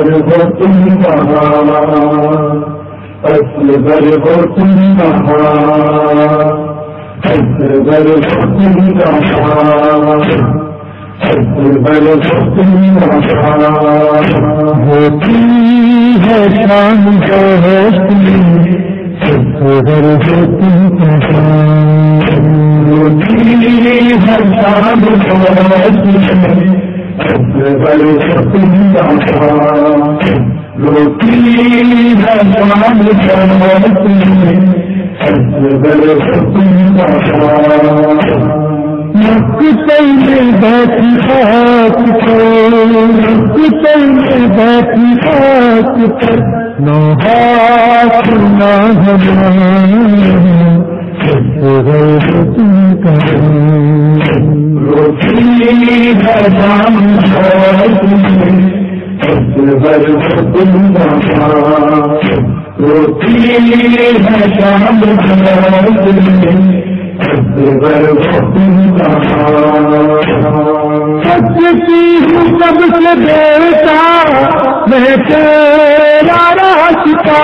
ہو تم کہاں، اصغر ہو تم کہاں، اصغر ہو تم کہاں، اصغر ہو تم کہاں، ہوتی ہے شام دوستی، اصغر ہو تم کہاں، ہوتی ہے شام دوستی، اصغر ہو تم کہاں، روتی ہے شام دوستی، اصغر ہو تم کہاں، مقتل میں بیٹھی خاک پر، مقتل میں بیٹھی خاک پر، نہ ہاتھ نہ ہمارا، اصغر ہو تم کہاں، روتی ہے شام دوستی، اصغر ہو تم کہاں، روتی ہے شام دوستی، اصغر ہو تم کہاں، سچتی ہوں سب سے بیٹا میں تیرا راستہ،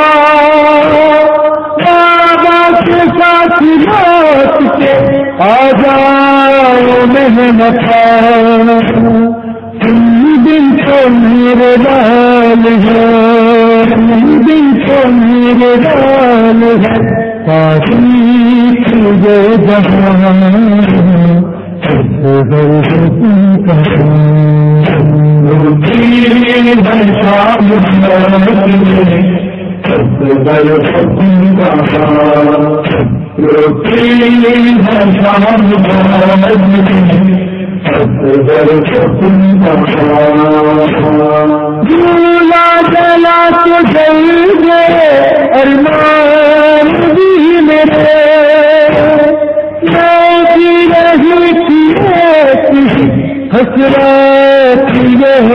بابا کے ساتھ لوٹ کے آ جاؤ محنت، تم دن تو میرے لال ہے، تم دن تو میرے لال ہے، تاریخ یہ جہاں، اصغر ہو تم کہاں، روتی ہے شام دوستی، اصغر ہو تم کہاں، روتی ہے شام دوستی، اصغر ہو تم کہاں، جھولا جلا کے جل گئے ارمان بھی میرے، میں بھی رہی تھی ایک حسرت یہ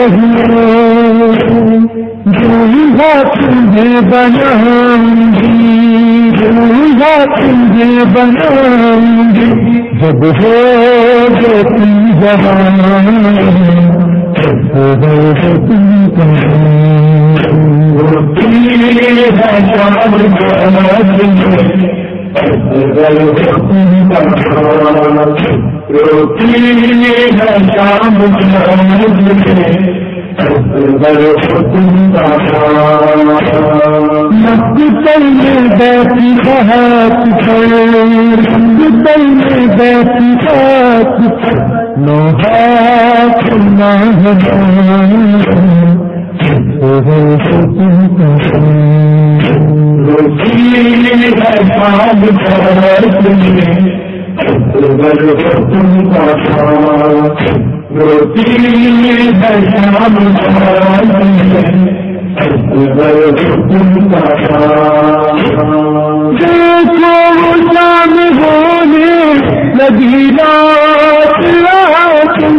دولہا تمہیں بناؤں گی، دولہا تمہیں بناؤں گی، جب ہو گے تم جوان، اصغر ہو تم کہاں، روتی ہے شام دوستی، اصغر ہو تم کہاں، روتی ہے شام دوستی، اصغر ہو تم کہاں، مقتل میں بیٹھی خاک پر، مقتل میں بیٹھی خاک پر، نہ ہاتھ نہ ہمارا، اصغر ہو تم کہاں، روتی ہے شام دوستی، اصغر ہو تم کہاں، روتی ہے شام دوستی، اصغر ہو تم کہاں، دیکھو وہ شام ہونے لگی رات تم،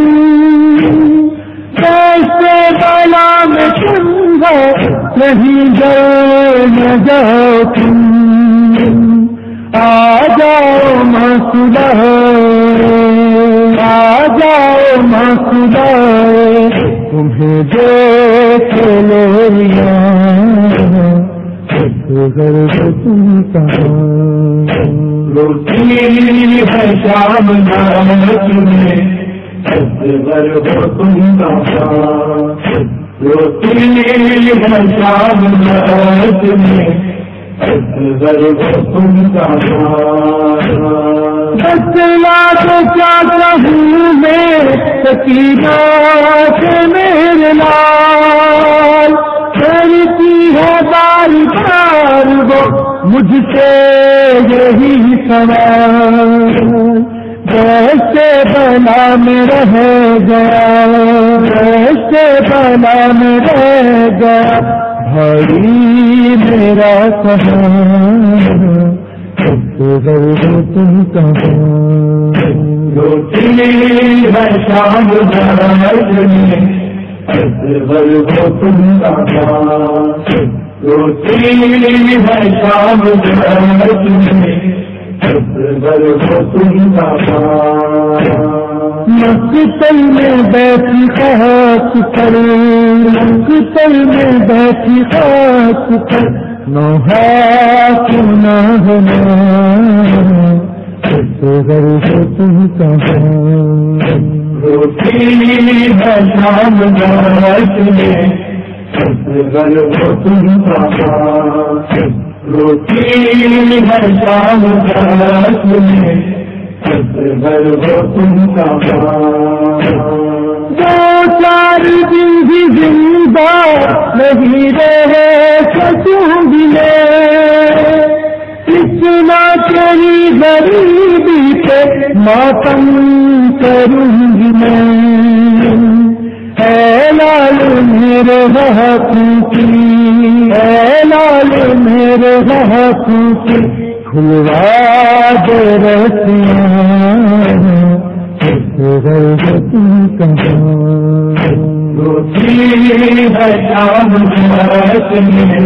کیسے بالا میں چنگا نہیں جاؤ نہ جاؤ تم، آ جاؤ مسئلہ، آ جاؤ مسئلہ، تمہیں دیکھ لوریاں، اصغر ہو تم کہاں، روتی ہے شام دوستی، اصغر ہو تم کہاں، روتی ہے شام دوستی، اصغر ہو تم کہاں، بتلا تو کیا کہوں میں سکینہ سے میرے لال، کرتی ہے بار بار وہ مجھ سے یہی سوال، جیسے بلا میں رہ گیا، جیسے بلا میں رہ گیا بھائی میرا کہاں، اصغر ہو تم کہاں، روتی ہے شام دوستی، اصغر ہو تم کہاں، روتی ہے شام دوستی، اصغر ہو تم کہاں، مقتل میں بیٹھی خاک پر مقتل میں بیٹھی خاک پر نوحہ کیوں نہ ہونا غیر سے تم کہاں روٹی ہے شام رات میں غیر سے تم کہاں روٹی ہے شام رات میں غیر سے تم کہاں دو چار دن بھی زندہ نہیں رہے سچوں گلے اتنا تیری غریبی پہ ماتم کروں گی میں اے لال میرے حقوں کی اے لال میرے حقوں کی کھلوا دے رسیاں روٹی ہے شام رات میں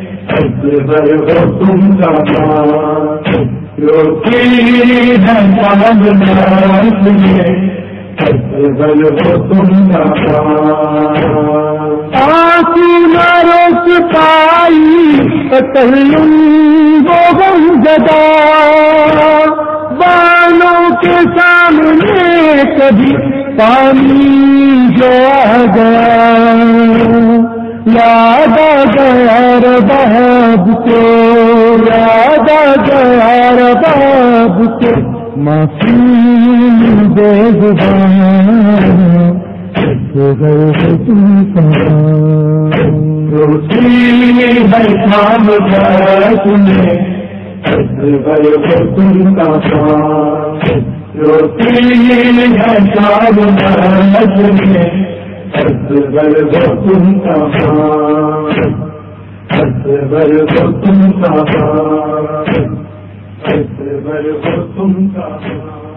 تم کا روٹی ہے شام رات میں تم کا آنکھ نہ روک پائی تکلم وہ غم زدہ بالوں کے سامنے کبھی پانی جو آ گیا یاد آ گیا رباب کو یاد آ گیا رباب کو معصوم بے زبان روٹی ہے شام رات میں تم کا روٹی ہے شام رات میں تم کا تم کا